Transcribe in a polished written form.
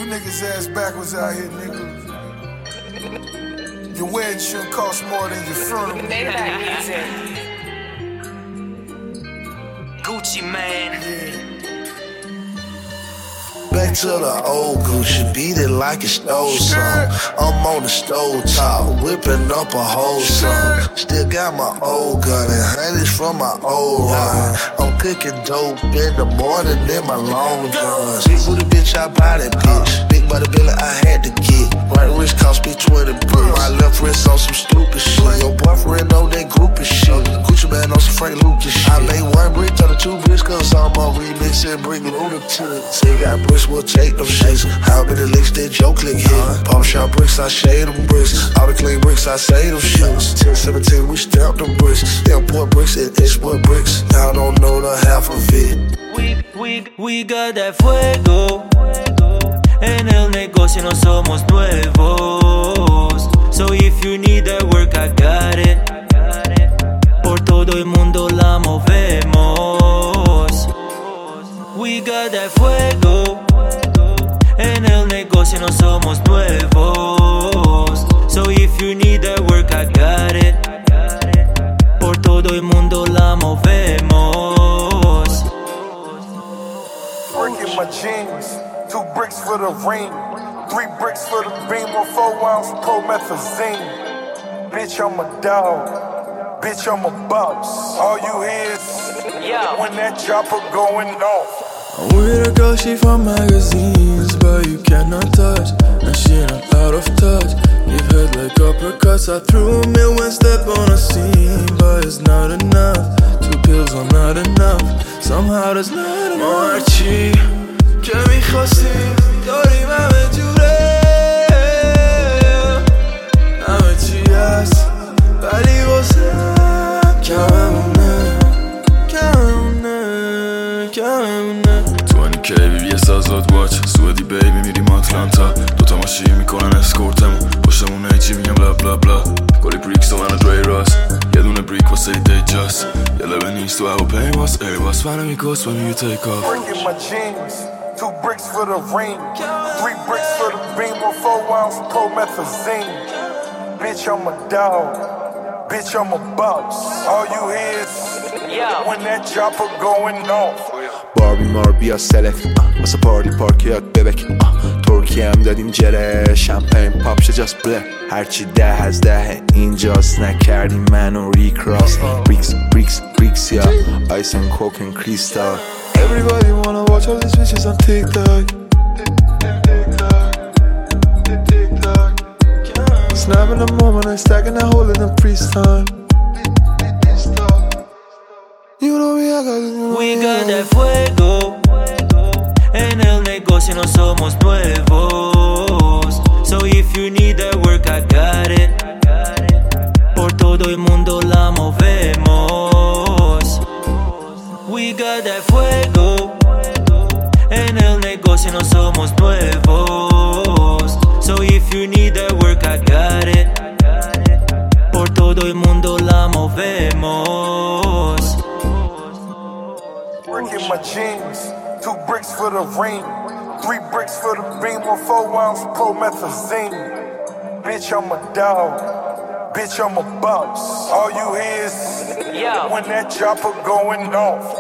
niggas ass backwards out here, nigga. Your wedding shouldn't cost more than your funeral. Gucci man. Yeah. Back to the old Gucci, beat it like it stole some. I'm on the stove top, whipping up a whole song. Still got my old gun and honeys from my old run. I'm cooking dope in the morning in my long guns. Big booty bitch, I buy that bitch. Big body billy, I had to get. Right wrist cost me 20 bricks. My left wrist on some stupid shit. Your boyfriend on that groupie shit. Gucci man on some Frank Lucas shit. I made one brick, turn to two bricks, cause I'm on remix and bring lunatics. Say got bricks, we'll take them shits. How many licks did Joe click hit? Pump shot bricks, I shade them bricks. All the clean bricks, I say them shits. 10-17, we stamped them bricks. Import bricks and export bricks. Y'all don't know the half of it. We got that fuego. En el negocio no somos nuevos. So if you need that work, I got it. Por todo el mundo la movemos. We got that fuego. En el negocio no somos nuevos. So if you need that work, I got it. Por todo el mundo la movemos. Work in my jeans. 2 bricks for the ring, 3 bricks for the beam, or 4 ounce promethazine. Bitch, I'm a dog. Bitch, I'm a boss. All you hear is when that chopper going off. I'm with a girl, she from magazines, but you cannot touch, and she not out of touch. Give head like uppercuts. I threw a mill one step on a scene, but it's not enough. 2 pills are not enough. Somehow there's not enough. Marchi, که میخواستیم داریم همه جوره، همه چی هست ولی واسه کممونه 20K یه سازاد واچ سوئدی بیبی میریم آتلانتا. دوتا ماشین میکنن اسکورتمو پشتمون هیچی میگم بلا بلا بلا. کلی بریکس و من و دری راس. یه دونه بریک واسه دی جاست. یه لبه نیست تو هواپیماست ایرباس منو میکست when you take off. Work in my jeans. 2 bricks for the ring, 3 bricks for the beam, or 4 ounce promethazine. Bitch, I'm a dog. Bitch, I'm a boss. All you hear is when that chopper going off. باربی مار بیا سلکت واسه پارتی پارکیات ببک ترکی هم دادیم جره شمپین پاپ شه جاست بله هرچی 10 از 10 اینجاست نکردیم منو ریکراس بریکس بریکس بریکس یا آیس and coke and crystal. Everybody wanna watch all these bitches on TikTok. Snapping the moment and stacking that hole in the freeze time. You know me, I got it. We got that fuego. En el negocio no somos nuevos. So if you need that work, I got it. Por todo el mundo la movemos. We got that fuego. En el negocio no somos nuevos. So if you need that work, I got it. Por todo el mundo la movemos. Work in my jeans. 2 bricks for the ring, 3 bricks for the beam, or 4 ounce promethazine. Bitch, I'm a dog. Bitch, I'm a boss. All you hear is when that chopper going off.